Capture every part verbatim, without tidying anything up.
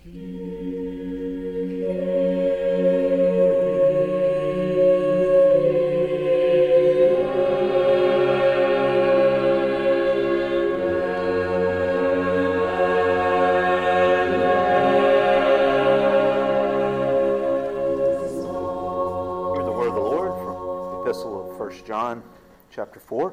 John chapter four.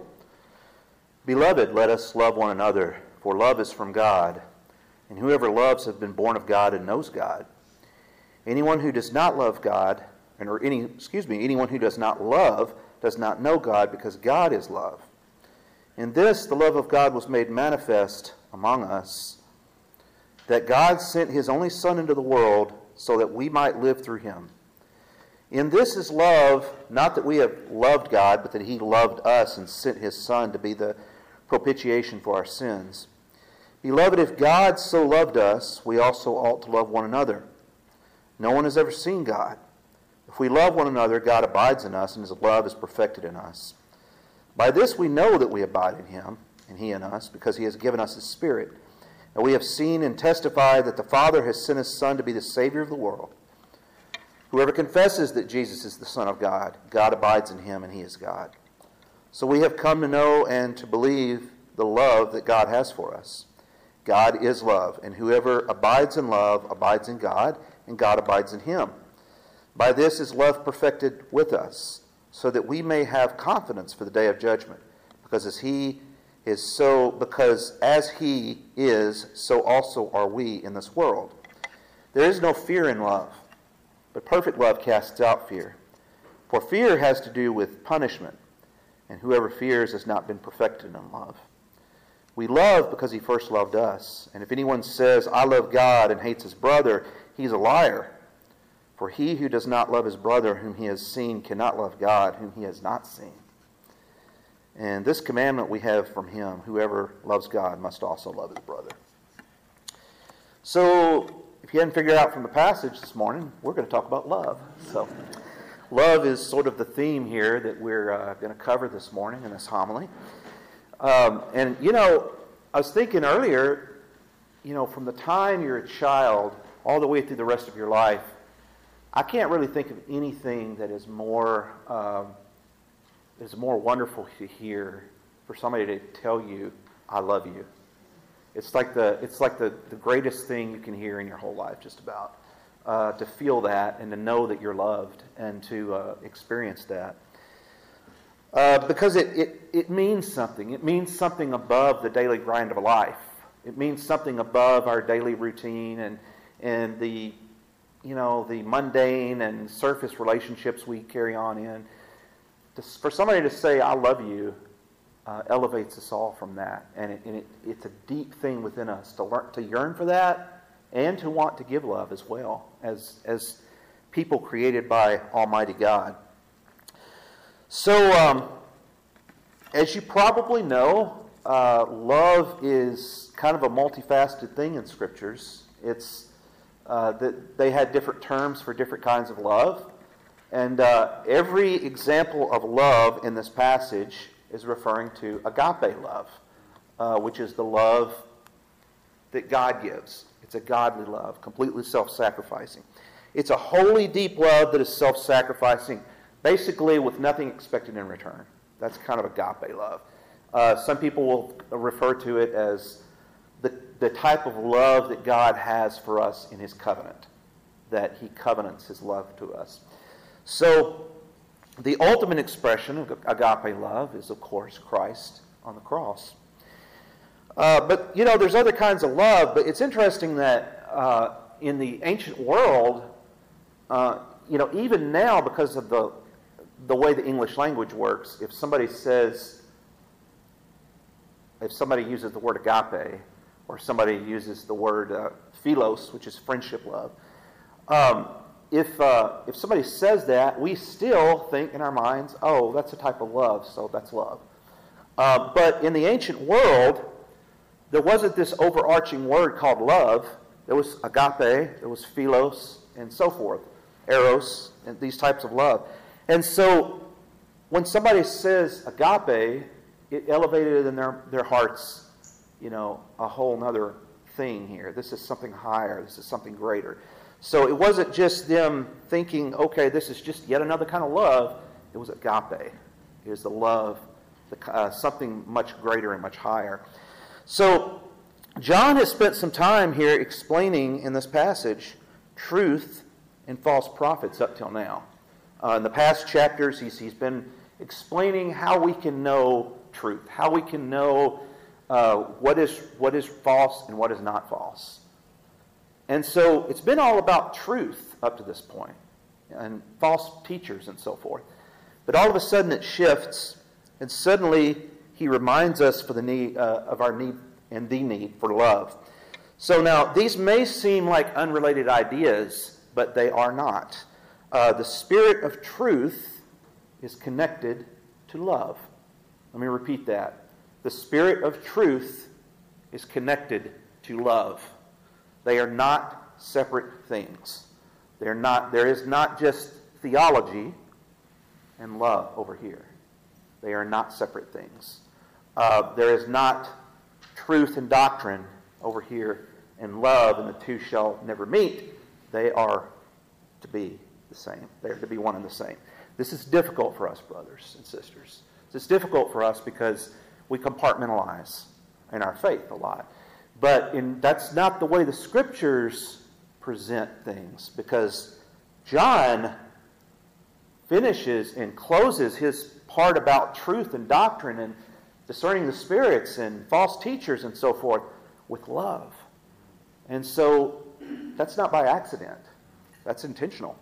Beloved, let us love one another, for love is from God, and whoever loves has been born of God and knows God. Anyone who does not love God, or any, excuse me, anyone who does not love does not know God, because God is love. In this, the love of God was made manifest among us, that God sent his only Son into the world so that we might live through him. In this is love, not that we have loved God, but that he loved us and sent his Son to be the propitiation for our sins. Beloved, if God so loved us, we also ought to love one another. No one has ever seen God. If we love one another, God abides in us, and his love is perfected in us. By this we know that we abide in him, and he in us, because he has given us his Spirit. And we have seen and testified that the Father has sent his Son to be the Savior of the world. Whoever confesses that Jesus is the Son of God, God abides in him, and he is God. So we have come to know and to believe the love that God has for us. God is love, and whoever abides in love abides in God, and God abides in him. By this is love perfected with us, so that we may have confidence for the day of judgment, because as he is so, because as he is, so also are we in this world. There is no fear in love, but perfect love casts out fear. For fear has to do with punishment, and whoever fears has not been perfected in love. We love because he first loved us. And if anyone says, I love God, and hates his brother, he is a liar. For he who does not love his brother whom he has seen cannot love God whom he has not seen. And this commandment we have from him, whoever loves God must also love his brother. So, if you hadn't figured out from the passage this morning, we're going to talk about love. So, love is sort of the theme here that we're uh, going to cover this morning in this homily. Um, and, you know, I was thinking earlier, you know, from the time you're a child all the way through the rest of your life, I can't really think of anything that is more um, is more wonderful to hear for somebody to tell you, I love you. It's like the it's like the, the greatest thing you can hear in your whole life, just about. Uh, to feel that and to know that you're loved and to uh, experience that. Uh, because it, it, it means something. It means something above the daily grind of a life. It means something above our daily routine and and the you know the mundane and surface relationships we carry on in. To, for somebody to say, I love you, Uh, elevates us all from that, and, it, and it, it's a deep thing within us to learn to yearn for that, and to want to give love as well as as people created by Almighty God. So, um, as you probably know, uh, love is kind of a multifaceted thing in Scriptures. It's uh, that they had different terms for different kinds of love, and uh, every example of love in this passage is referring to agape love, uh, which is the love that God gives. It's a godly love, completely self-sacrificing. It's a holy, deep love that is self-sacrificing, basically with nothing expected in return. That's kind of agape love. Uh, some people will refer to it as the, the type of love that God has for us in his covenant, that he covenants his love to us. So, the ultimate expression of agape love is, of course, Christ on the cross. Uh, but, you know, there's other kinds of love, but it's interesting that uh, in the ancient world, uh, you know, even now, because of the the way the English language works, if somebody says, if somebody uses the word agape, or somebody uses the word uh, philos, which is friendship love, um, If uh, if somebody says that, we still think in our minds, oh, that's a type of love, so that's love. Uh, but in the ancient world, there wasn't this overarching word called love. There was agape, there was philos, and so forth, eros, and these types of love. And so when somebody says agape, it elevated in their, their hearts, you know, a whole other thing here. This is something higher. This is something greater. So it wasn't just them thinking, okay, this is just yet another kind of love. It was agape. It was the love, the, uh, something much greater and much higher. So John has spent some time here explaining in this passage truth and false prophets up till now. Uh, in the past chapters, he's, he's been explaining how we can know truth, how we can know uh, what is what is false and what is not false. And so it's been all about truth up to this point, and false teachers and so forth. But all of a sudden it shifts, and suddenly he reminds us for the need uh, of our need and the need for love. So now these may seem like unrelated ideas, but they are not. Uh, the spirit of truth is connected to love. Let me repeat that. The spirit of truth is connected to love. They are not separate things. They're not, there is not just theology and love over here. They are not separate things. Uh, there is not truth and doctrine over here and love, and the two shall never meet. They are to be the same. They are to be one and the same. This is difficult for us, brothers and sisters. It's difficult for us because we compartmentalize in our faith a lot. But in, that's not the way the Scriptures present things, because John finishes and closes his part about truth and doctrine and discerning the spirits and false teachers and so forth with love. And so that's not by accident. That's intentional.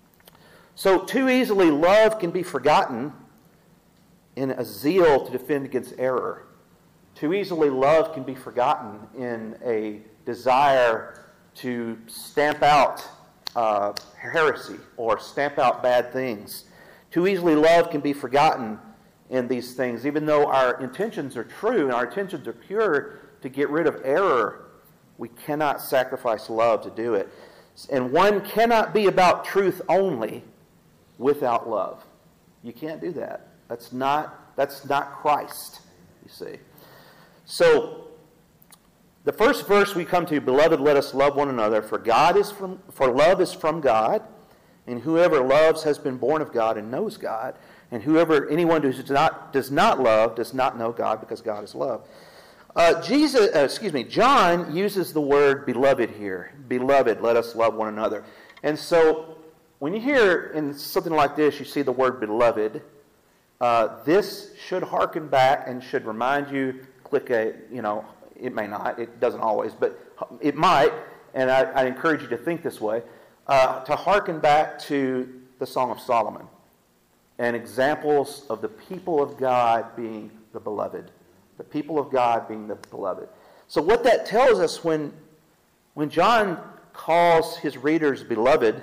So too easily love can be forgotten in a zeal to defend against error. Too easily love can be forgotten in a desire to stamp out uh, heresy or stamp out bad things. Too easily love can be forgotten in these things, even though our intentions are true and our intentions are pure to get rid of error. We cannot sacrifice love to do it. And one cannot be about truth only without love. You can't do that. That's not, that's not Christ, you see. So, the first verse we come to, beloved, let us love one another, for God is from, for love is from God, and whoever loves has been born of God and knows God, and whoever, anyone who does not, does not love does not know God, because God is love. Uh, Jesus, uh, excuse me, John uses the word beloved here. Beloved, let us love one another. And so, when you hear in something like this, you see the word beloved, uh, this should hearken back and should remind you, click a, you know, it may not, it doesn't always, but it might, and I, I encourage you to think this way, uh, to hearken back to the Song of Solomon and examples of the people of God being the beloved. The people of God being the beloved. So what that tells us when, when John calls his readers beloved,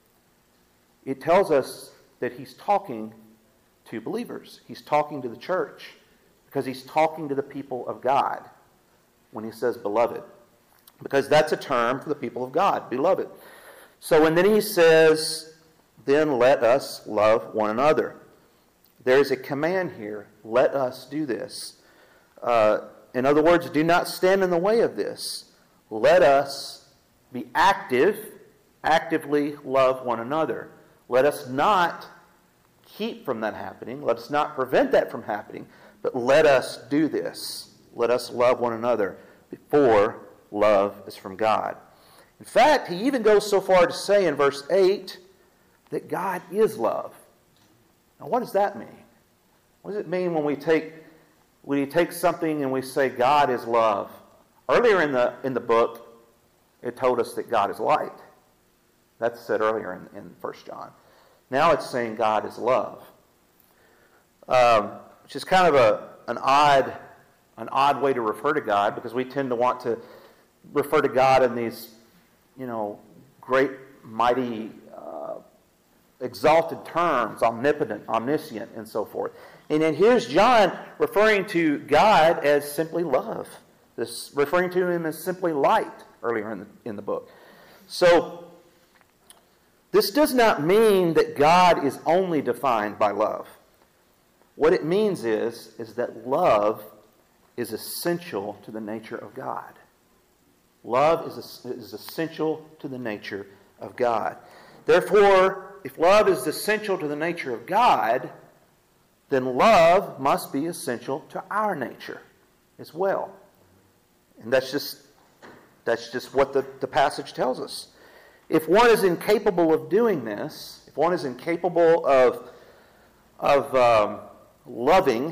it tells us that he's talking to believers. He's talking to the church because he's talking to the people of God when he says beloved. Because that's a term for the people of God, beloved. So and then he says, then let us love one another. There's a command here. Let us do this. Uh, in other words, do not stand in the way of this. Let us be active, actively love one another. Let us not keep from that happening. Let us not prevent that from happening. But let us do this. Let us love one another before love is from God. In fact, he even goes so far to say in verse eight that God is love. Now, what does that mean? What does it mean when we take when you take something and we say God is love? Earlier in the in the book, it told us that God is light. That's said earlier in, in First John. Now it's saying God is love, um, which is kind of a an odd an odd way to refer to God, because we tend to want to refer to God in these, you know, great, mighty, uh, exalted terms, omnipotent, omniscient, and so forth. And then here's John referring to God as simply love, this referring to him as simply light earlier in the, in the book. So this does not mean that God is only defined by love. What it means is, is that love is essential to the nature of God. Love is, is essential to the nature of God. Therefore, if love is essential to the nature of God, then love must be essential to our nature as well. And that's just, that's just what the, the passage tells us. If one is incapable of doing this, if one is incapable of, of um, loving,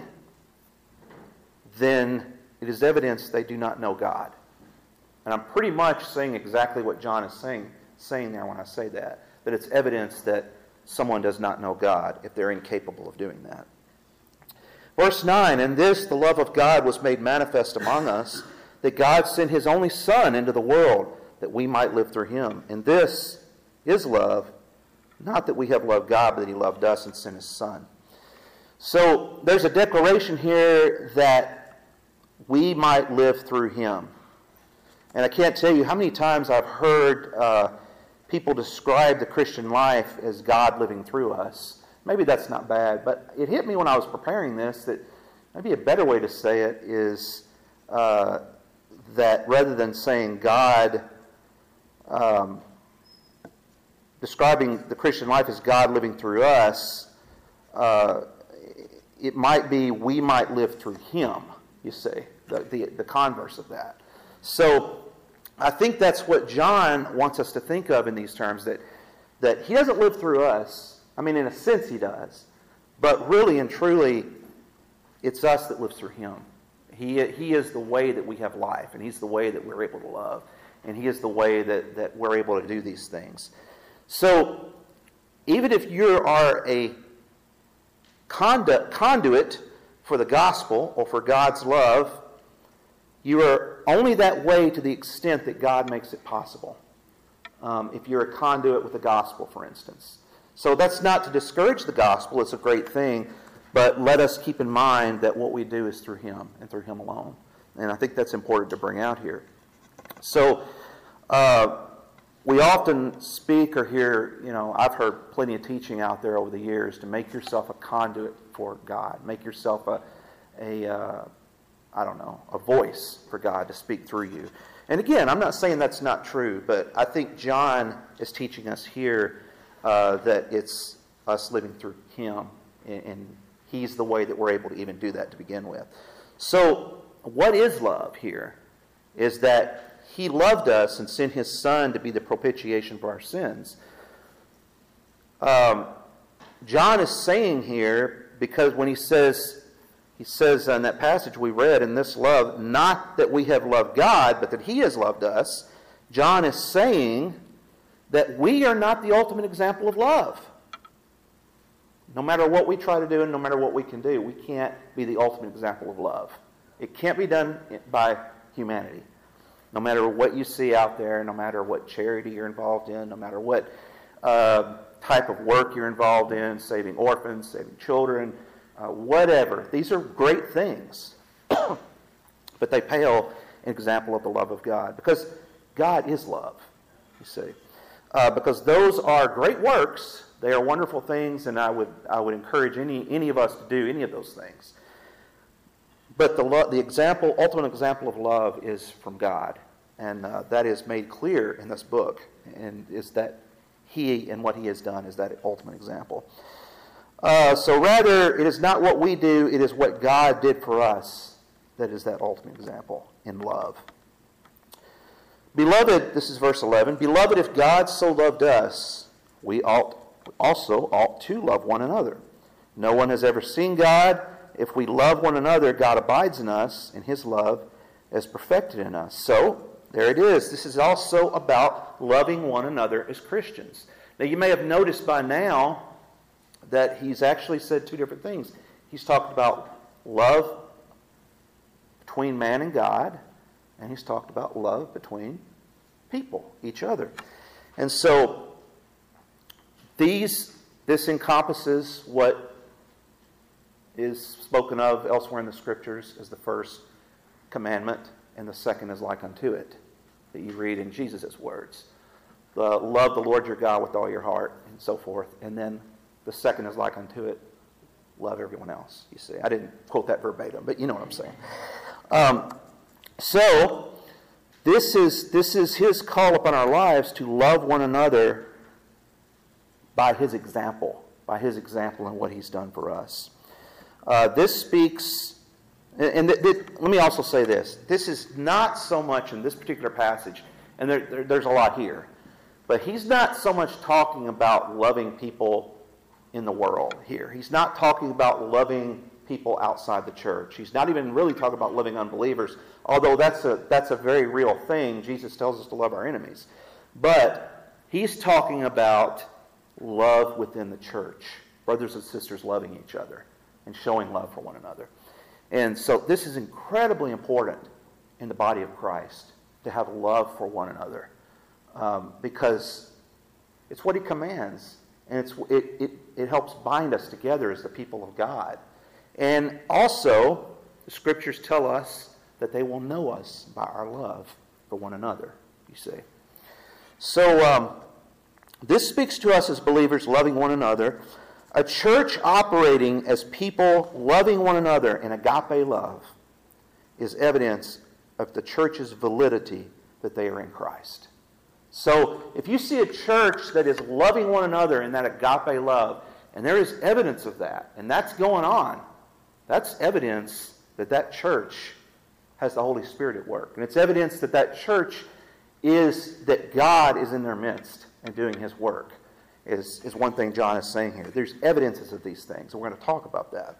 then it is evidence they do not know God. And I'm pretty much saying exactly what John is saying, saying there when I say that, that it's evidence that someone does not know God if they're incapable of doing that. Verse nine, "And this, the love of God, was made manifest among us, that God sent His only Son into the world, that we might live through Him. And this is love, not that we have loved God, but that He loved us and sent His Son." So there's a declaration here that we might live through Him. And I can't tell you how many times I've heard uh, people describe the Christian life as God living through us. Maybe that's not bad, but it hit me when I was preparing this that maybe a better way to say it is uh, that rather than saying God, um, describing the Christian life as God living through us, uh, it might be we might live through Him, you see, the, the, the converse of that. So I think that's what John wants us to think of in these terms, that, that He doesn't live through us. I mean, in a sense He does. But really and truly, it's us that lives through Him. He, he is the way that we have life, and He's the way that we're able to love, and He is the way that, that we're able to do these things. So, even if you are a conduit, conduit for the gospel or for God's love, you are only that way to the extent that God makes it possible. Um, if you're a conduit with the gospel, for instance. So that's not to discourage the gospel. It's a great thing. But let us keep in mind that what we do is through Him and through Him alone. And I think that's important to bring out here. So uh, we often speak or hear, you know, I've heard plenty of teaching out there over the years to make yourself a conduit for God. Make yourself a, a uh, I don't know, a voice for God to speak through you. And again, I'm not saying that's not true, but I think John is teaching us here uh, that it's us living through Him, and, and He's the way that we're able to even do that to begin with. So, what is love here? Is that He loved us and sent His Son to be the propitiation for our sins. Um, John is saying here, because when he says, he says in that passage we read, in this love, not that we have loved God, but that He has loved us, John is saying that we are not the ultimate example of love. No matter what we try to do and no matter what we can do, we can't be the ultimate example of love. It can't be done by humanity. No matter what you see out there, no matter what charity you're involved in, no matter what uh, type of work you're involved in, saving orphans, saving children, uh, whatever. These are great things. But they pale in example of the love of God. Because God is love, you see. Uh, because those are great works. They are wonderful things, and I would I would encourage any any of us to do any of those things. But the lo- the example, ultimate example of love is from God, and uh, that is made clear in this book, and is that He and what He has done is that ultimate example. Uh, so rather, it is not what we do; it is what God did for us that is that ultimate example in love. Beloved, this is verse eleven. Beloved, if God so loved us, we ought also ought to love one another. No one has ever seen God. If we love one another, God abides in us, and His love is perfected in us. So, there it is. This is also about loving one another as Christians. Now, you may have noticed by now that he's actually said two different things. He's talked about love between man and God, and he's talked about love between people, each other. And so, These, this encompasses what is spoken of elsewhere in the Scriptures as the first commandment, and the second is like unto it, that you read in Jesus' words. The, love the Lord your God with all your heart, and so forth. And then the second is like unto it, love everyone else, you see. I didn't quote that verbatim, but you know what I'm saying. Um, so, this is, this is his call upon our lives to love one another by his example, by his example and what he's done for us. Uh, this speaks, and th- th- let me also say this. This is not so much in this particular passage, and there, there, there's a lot here, but he's not so much talking about loving people in the world here. He's not talking about loving people outside the church. He's not even really talking about loving unbelievers, although that's a, that's a very real thing. Jesus tells us to love our enemies. But he's talking about love within the church, brothers and sisters loving each other and showing love for one another. And so this is incredibly important in the body of Christ, to have love for one another, um, because it's what he commands, and it's, it, it, it helps bind us together as the people of God. And also, the Scriptures tell us that they will know us by our love for one another, you see. So, um, this speaks to us as believers loving one another. A church operating as people loving one another in agape love is evidence of the church's validity that they are in Christ. So if you see a church that is loving one another in that agape love, and there is evidence of that, and that's going on, that's evidence that that church has the Holy Spirit at work. And it's evidence that that church is, that God is in their midst and doing his work, is, is one thing John is saying here. There's evidences of these things, and we're going to talk about that.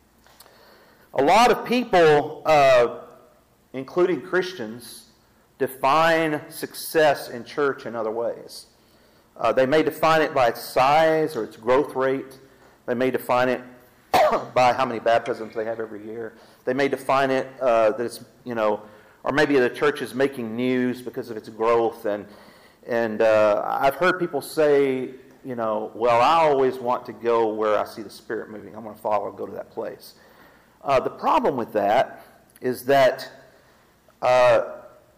A lot of people, uh, including Christians, define success in church in other ways. Uh, they may define it by its size or its growth rate. They may define it by how many baptisms they have every year. They may define it uh, that it's, you know, or maybe the church is making news because of its growth. And And uh, I've heard people say, you know, well, I always want to go where I see the Spirit moving. I'm going to follow and go to that place. Uh, the problem with that is that uh,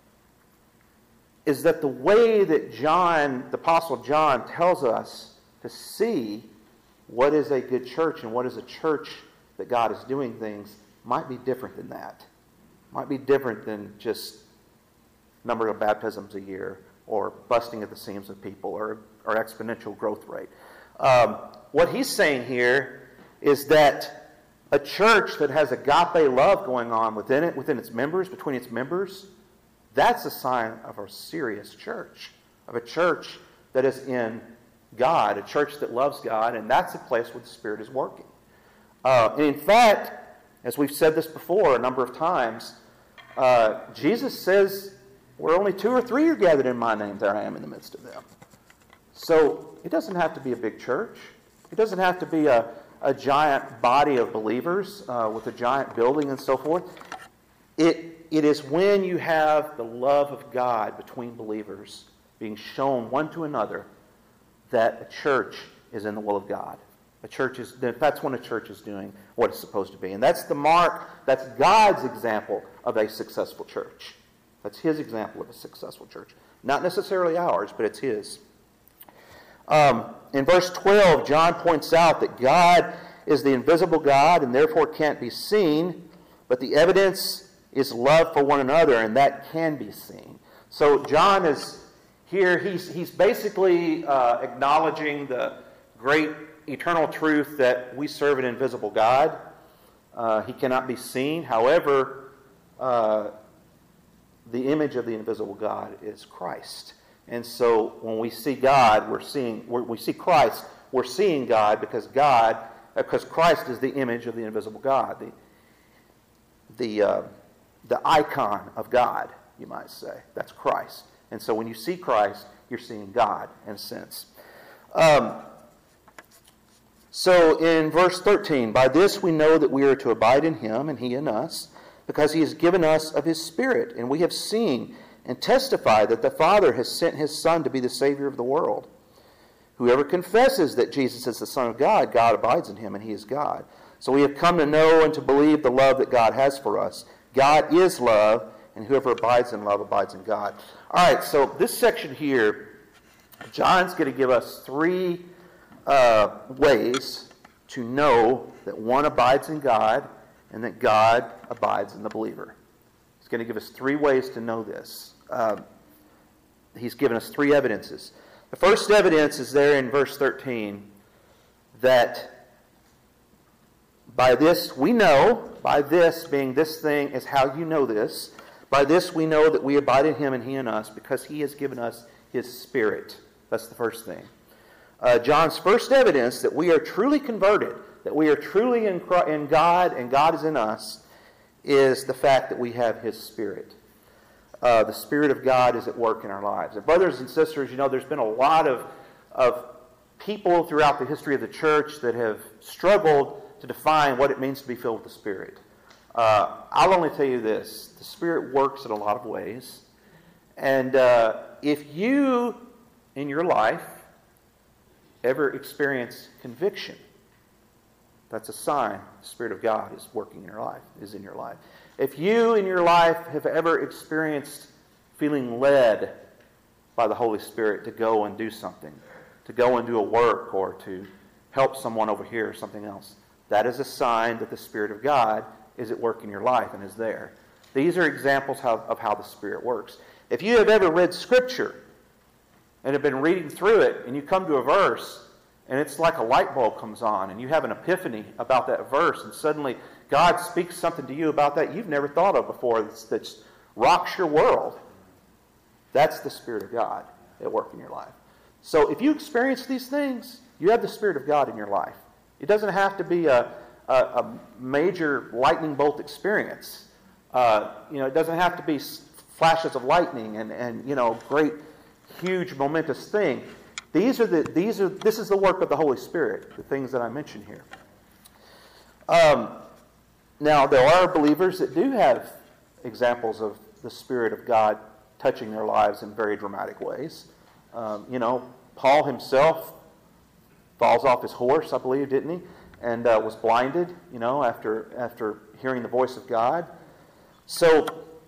is that the way that John, the Apostle John, tells us to see what is a good church and what is a church that God is doing things might be different than that. Might be different than just number of baptisms a year, or busting at the seams of people, or, or exponential growth rate. Um, what he's saying here is that a church that has agape love going on within it, within its members, between its members, that's a sign of a serious church, of a church that is in God, a church that loves God, and that's a place where the Spirit is working. Uh, and in fact, as we've said this before a number of times, uh, Jesus says, where only two or three are gathered in my name, there I am in the midst of them. So it doesn't have to be a big church. It doesn't have to be a, a giant body of believers uh, with a giant building and so forth. It, it is when you have the love of God between believers being shown one to another that a church is in the will of God. A church is, that's when a church is doing what it's supposed to be. And that's the mark, that's God's example of a successful church. That's his example of a successful church. Not necessarily ours, but it's his. Um, in verse twelve, John points out that God is the invisible God and therefore can't be seen, but the evidence is love for one another, and that can be seen. So John is here, he's, he's basically uh, acknowledging the great eternal truth that we serve an invisible God. Uh, he cannot be seen. However, uh, the image of the invisible God is Christ. And so when we see God, we're seeing, we're, we see Christ, we're seeing God because God, because Christ is the image of the invisible God, the, the, uh, the icon of God, you might say. That's Christ. And so when you see Christ, you're seeing God in a sense. Um, so in verse thirteen, by this we know that we are to abide in him and he in us, because he has given us of his Spirit, and we have seen and testified that the Father has sent his Son to be the Savior of the world. Whoever confesses that Jesus is the Son of God, God abides in him, and he is God. So we have come to know and to believe the love that God has for us. God is love, and whoever abides in love abides in God. All right, so this section here, John's going to give us three uh, ways to know that one abides in God and that God abides in the believer. He's going to give us three ways to know this. uh, he's given us three evidences. The first evidence is there in verse thirteen, that by this we know, by this being this thing is how you know this, by this we know that we abide in him and he in us, because he has given us his Spirit. That's the first thing. Uh, John's first evidence that we are truly converted, that we are truly in, Christ, in God and God is in us, is the fact that we have his Spirit. Uh, the Spirit of God is at work in our lives. And brothers and sisters, you know, there's been a lot of, of people throughout the history of the church that have struggled to define what it means to be filled with the Spirit. Uh, I'll only tell you this. The Spirit works in a lot of ways. And uh, if you, in your life, ever experience conviction, that's a sign the Spirit of God is working in your life, is in your life. If you in your life have ever experienced feeling led by the Holy Spirit to go and do something, to go and do a work or to help someone over here or something else, that is a sign that the Spirit of God is at work in your life and is there. These are examples how, of how the Spirit works. If you have ever read Scripture and have been reading through it and you come to a verse and it's like a light bulb comes on and you have an epiphany about that verse and suddenly God speaks something to you about that you've never thought of before that rocks your world, that's the Spirit of God at work in your life. So if you experience these things, you have the Spirit of God in your life. It doesn't have to be a, a, a major lightning bolt experience. Uh, you know, it doesn't have to be flashes of lightning and, and you know, great, huge, momentous thing. These are the these are this is the work of the Holy Spirit, the things that I mentioned here. Um, now there are believers that do have examples of the Spirit of God touching their lives in very dramatic ways. Um, you know, Paul himself falls off his horse, I believe, didn't he? And uh, was blinded, you know, after after hearing the voice of God. So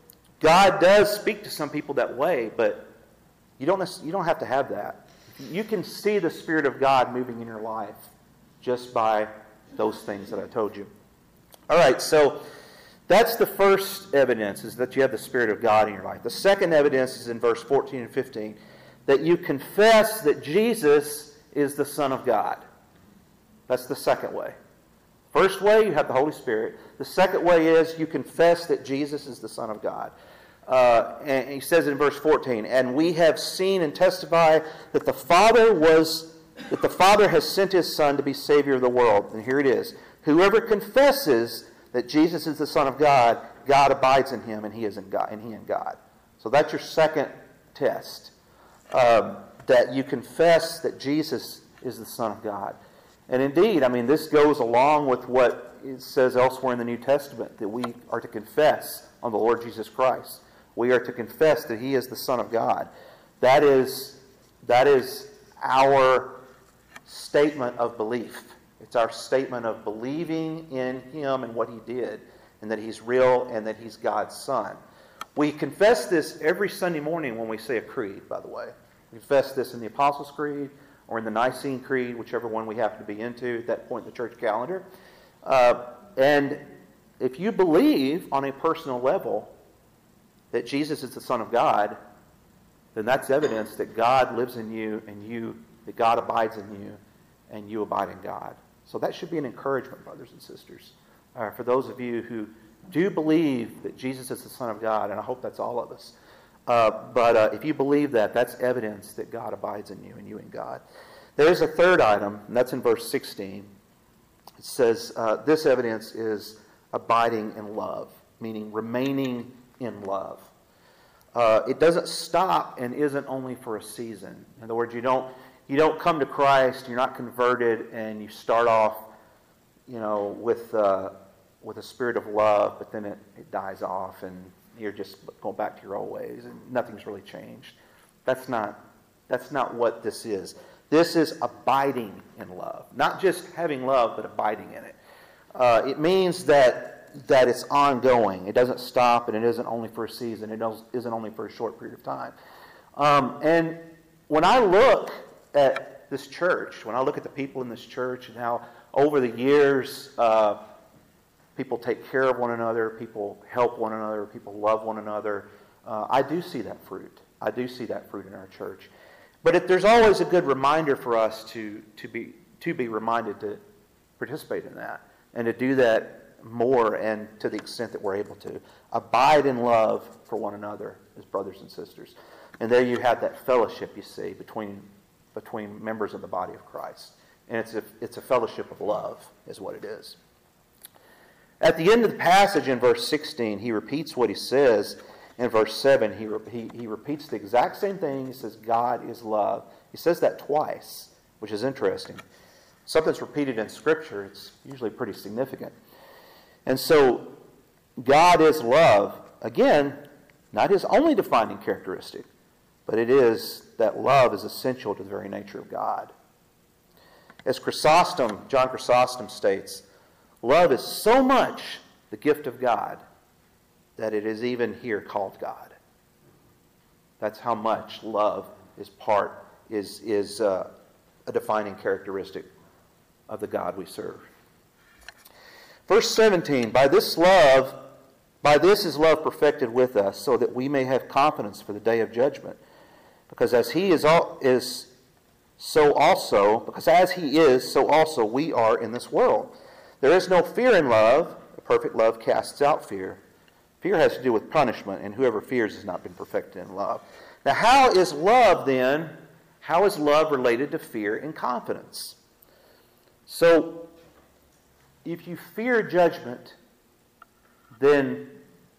God does speak to some people that way, but you don't you don't have to have that. You can see the Spirit of God moving in your life just by those things that I told you. All right, so that's the first evidence, is that you have the Spirit of God in your life. The second evidence is in verse fourteen and fifteen, that you confess that Jesus is the Son of God. That's the second way. First way, you have the Holy Spirit. The second way is you confess that Jesus is the Son of God. Uh, and he says in verse fourteen, and we have seen and testify that the Father was that the Father has sent his Son to be Savior of the world. And here it is. Whoever confesses that Jesus is the Son of God, God abides in him and he is in God, and he in God. So that's your second test. Um, that you confess that Jesus is the Son of God. And indeed, I mean, this goes along with what it says elsewhere in the New Testament, that we are to confess on the Lord Jesus Christ. We are to confess that he is the Son of God. That is, that is our statement of belief. It's our statement of believing in him and what he did, and that he's real and that he's God's Son. We confess this every Sunday morning when we say a creed, by the way. We confess this in the Apostles' Creed or in the Nicene Creed, whichever one we happen to be into at that point in the church calendar. Uh, and if you believe on a personal level that Jesus is the Son of God, then that's evidence that God lives in you and you, that God abides in you and you abide in God. So that should be an encouragement, brothers and sisters, uh, for those of you who do believe that Jesus is the Son of God, and I hope that's all of us. Uh, but uh, if you believe that, that's evidence that God abides in you and you in God. There's a third item, and that's in verse sixteen. It says, uh, this evidence is abiding in love, meaning remaining in love. Uh, it doesn't stop and isn't only for a season. In other words, you don't you don't come to Christ, you're not converted, and you start off, you know, with uh, with a spirit of love, but then it, it dies off, and you're just going back to your old ways, and nothing's really changed. That's not that's not what this is. This is abiding in love, not just having love, but abiding in it. Uh, it means that. that it's ongoing. It doesn't stop, and it isn't only for a season. It isn't only for a short period of time. Um, and when I look at this church, when I look at the people in this church and how over the years uh, people take care of one another, people help one another, people love one another, uh, I do see that fruit. I do see that fruit in our church. But it, there's always a good reminder for us to, to, be, to be reminded to participate in that and to do that more and to the extent that we're able to. Abide in love for one another as brothers and sisters. And there you have that fellowship, you see, between, between members of the body of Christ. And it's a, it's a fellowship of love is what it is. At the end of the passage in verse sixteen, he repeats what he says in verse seven. He, he, he repeats the exact same thing. He says, God is love. He says that twice, which is interesting. Something's repeated in Scripture, it's usually pretty significant. And so, God is love. Again, not his only defining characteristic, but it is that love is essential to the very nature of God. As Chrysostom, John Chrysostom states, love is so much the gift of God that it is even here called God. That's how much love is part, is, is uh, a defining characteristic of the God we serve. Verse seventeen, by this love, by this is love perfected with us, so that we may have confidence for the day of judgment. Because as he is, all, is so also, because as he is, so also we are in this world. There is no fear in love. A perfect love casts out fear. Fear has to do with punishment, and whoever fears has not been perfected in love. Now, how is love then, how is love related to fear and confidence? So, if you fear judgment, then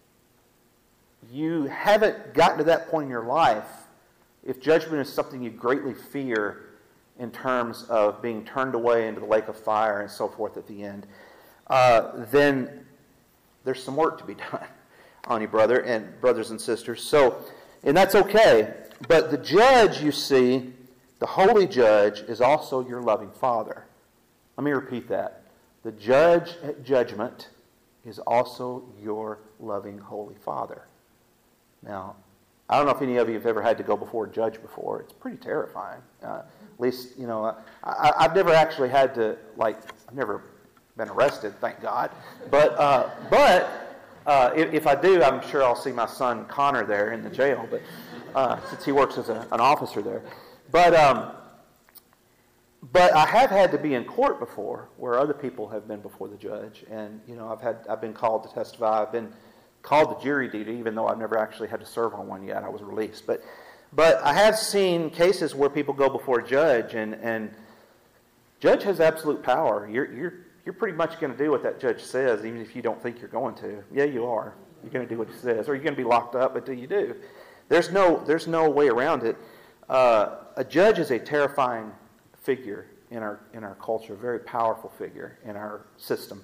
you haven't gotten to that point in your life. If judgment is something you greatly fear in terms of being turned away into the lake of fire and so forth at the end, uh, then there's some work to be done on you, brother and brothers and sisters. So, and that's okay. But the judge, you see, the holy judge, is also your loving Father. Let me repeat that. The judge at judgment is also your loving holy Father. Now, I don't know if any of you have ever had to go before a judge before. It's pretty terrifying. Uh, at least, you know, I, I've never actually had to, like, I've never been arrested, thank God. But, uh, but uh, if, if I do, I'm sure I'll see my son Connor there in the jail. But uh, since he works as a, an officer there, but um, but I have had to be in court before, where other people have been before the judge, and you know, I've had I've been called to testify. I've been called to jury duty, even though I've never actually had to serve on one yet. I was released. But but I have seen cases where people go before a judge, and, and judge has absolute power. You're you're you're pretty much going to do what that judge says, even if you don't think you're going to. Yeah, you are. You're going to do what he says, or you're going to be locked up until you do. There's no there's no way around it. Uh, a judge is a terrifying figure in our in our culture, a very powerful figure in our system.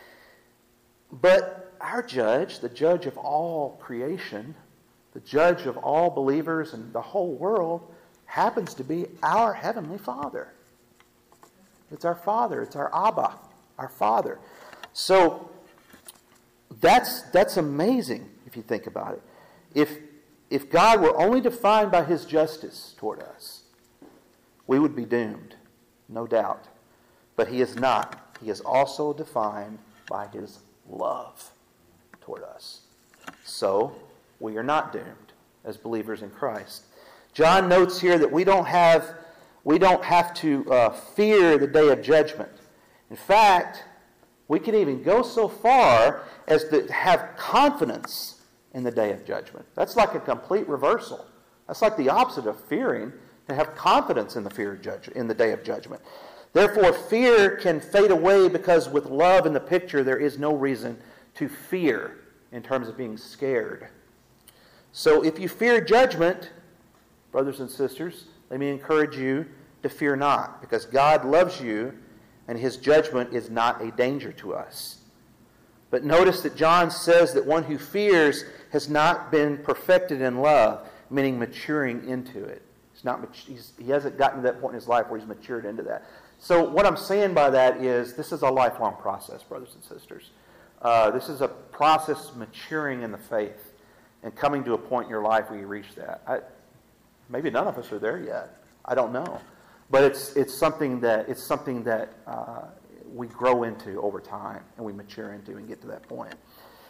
But our judge, the judge of all creation, the judge of all believers and the whole world, happens to be our Heavenly Father. It's our Father. It's our Abba, our Father. So that's that's amazing if you think about it. If if God were only defined by His justice toward us, we would be doomed, no doubt. But He is not. He is also defined by His love toward us. So, we are not doomed as believers in Christ. John notes here that we don't have, we don't have to uh, fear the day of judgment. In fact, we can even go so far as to have confidence in the day of judgment. That's like a complete reversal. That's like the opposite of fearing, to have confidence in the fear of judge, in the day of judgment. Therefore, fear can fade away because with love in the picture, there is no reason to fear in terms of being scared. So if you fear judgment, brothers and sisters, let me encourage you to fear not, because God loves you and His judgment is not a danger to us. But notice that John says that one who fears has not been perfected in love, meaning maturing into it. He's not, he's, he hasn't gotten to that point in his life where he's matured into that. So what I'm saying by that is this is a lifelong process, brothers and sisters. Uh, this is a process maturing in the faith and coming to a point in your life where you reach that. I, maybe none of us are there yet. I don't know. But it's it's something that it's something that uh, we grow into over time and we mature into and get to that point.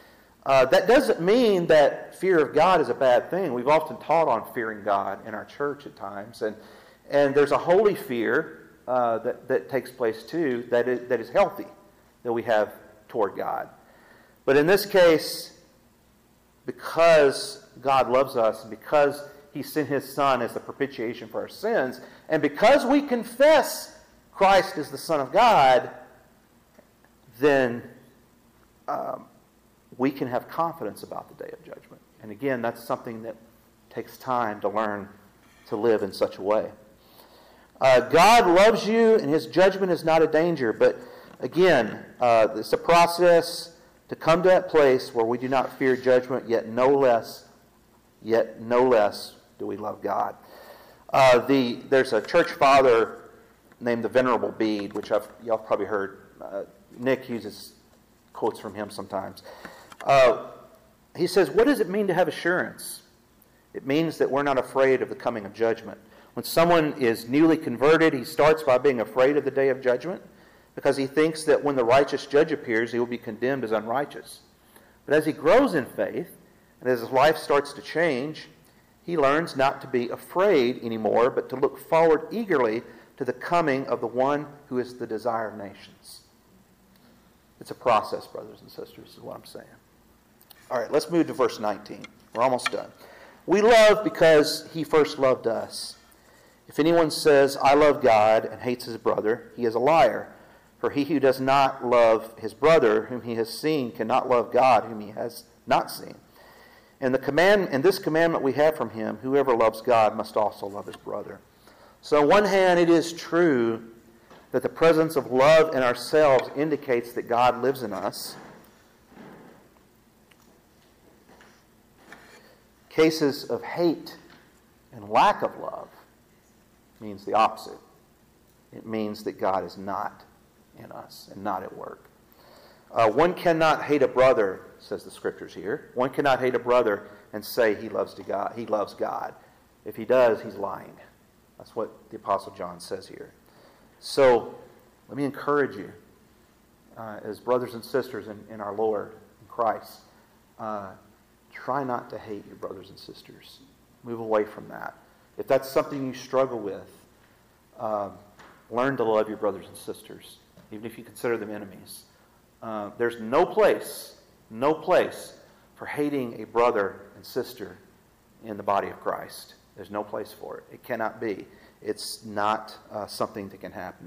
Uh, that doesn't mean that fear of God is a bad thing. We've often taught on fearing God in our church at times. And, and there's a holy fear uh, that, that takes place too that is, that is healthy, that we have toward God. But in this case, because God loves us and because He sent His Son as the propitiation for our sins, and because we confess Christ as the Son of God, then um, we can have confidence about the day of judgment. And again, that's something that takes time to learn to live in such a way. Uh, God loves you, and His judgment is not a danger. But again, uh, it's a process to come to that place where we do not fear judgment, yet no less, yet no less do we love God. Uh, the there's a church father named the Venerable Bede, which I've, y'all have probably heard. Uh, Nick uses quotes from him sometimes. Uh, he says, what does it mean to have assurance? It means that we're not afraid of the coming of judgment. When someone is newly converted, he starts by being afraid of the day of judgment because he thinks that when the righteous judge appears, he will be condemned as unrighteous. But as he grows in faith, and as his life starts to change, he learns not to be afraid anymore, but to look forward eagerly to the coming of the one who is the desire of nations. It's a process, brothers and sisters, is what I'm saying. All right, let's move to verse nineteen. We're almost done. We love because He first loved us. If anyone says, I love God, and hates his brother, he is a liar. For he who does not love his brother whom he has seen cannot love God whom he has not seen. And the command, and this commandment we have from Him, whoever loves God must also love his brother. So on one hand, it is true that the presence of love in ourselves indicates that God lives in us. Cases of hate and lack of love means the opposite. It means that God is not in us and not at work. Uh, one cannot hate a brother, says the Scriptures here. One cannot hate a brother and say he loves to God. He loves God. If he does, he's lying. That's what the Apostle John says here. So, let me encourage you, uh, as brothers and sisters in, in our Lord, in Christ, uh, try not to hate your brothers and sisters. Move away from that. If that's something you struggle with, um, learn to love your brothers and sisters, even if you consider them enemies. Uh, there's no place, no place for hating a brother and sister in the body of Christ. There's no place for it. It cannot be. It's not uh, something that can happen.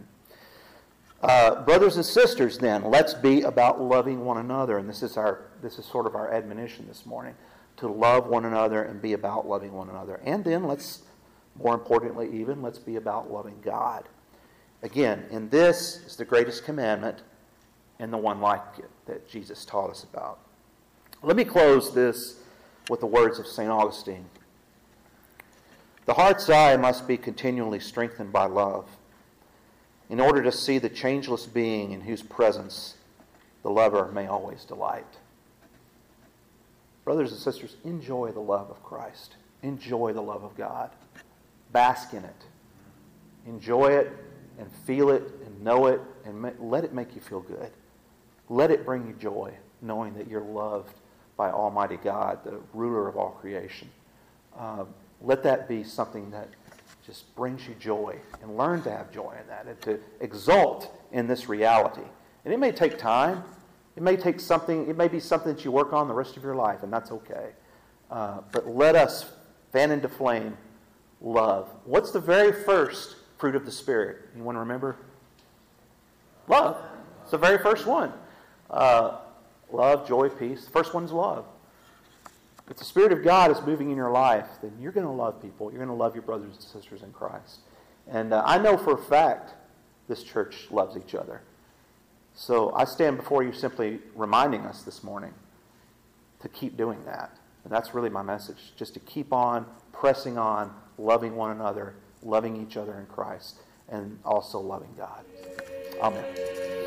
Uh, brothers and sisters, then, let's be about loving one another. And this is our this is sort of our admonition this morning, to love one another and be about loving one another. And then let's, more importantly even, let's be about loving God. Again, and this is the greatest commandment and the one like it that Jesus taught us about. Let me close this with the words of Saint Augustine. The heart's eye must be continually strengthened by love, in order to see the changeless being in whose presence the lover may always delight. Brothers and sisters, enjoy the love of Christ. Enjoy the love of God. Bask in it. Enjoy it and feel it and know it and let it make you feel good. Let it bring you joy, knowing that you're loved by Almighty God, the ruler of all creation. Uh, let that be something that just brings you joy, and learn to have joy in that and to exult in this reality. And it may take time. It may take something, it may be something that you work on the rest of your life, and that's okay. Uh, but let us fan into flame love. What's the very first fruit of the Spirit? Anyone remember? Love. It's the very first one. Uh, love, joy, peace. The first one's love. If the Spirit of God is moving in your life, then you're going to love people. You're going to love your brothers and sisters in Christ. And uh, I know for a fact this church loves each other. So I stand before you simply reminding us this morning to keep doing that. And that's really my message, just to keep on pressing on, loving one another, loving each other in Christ, and also loving God. Amen.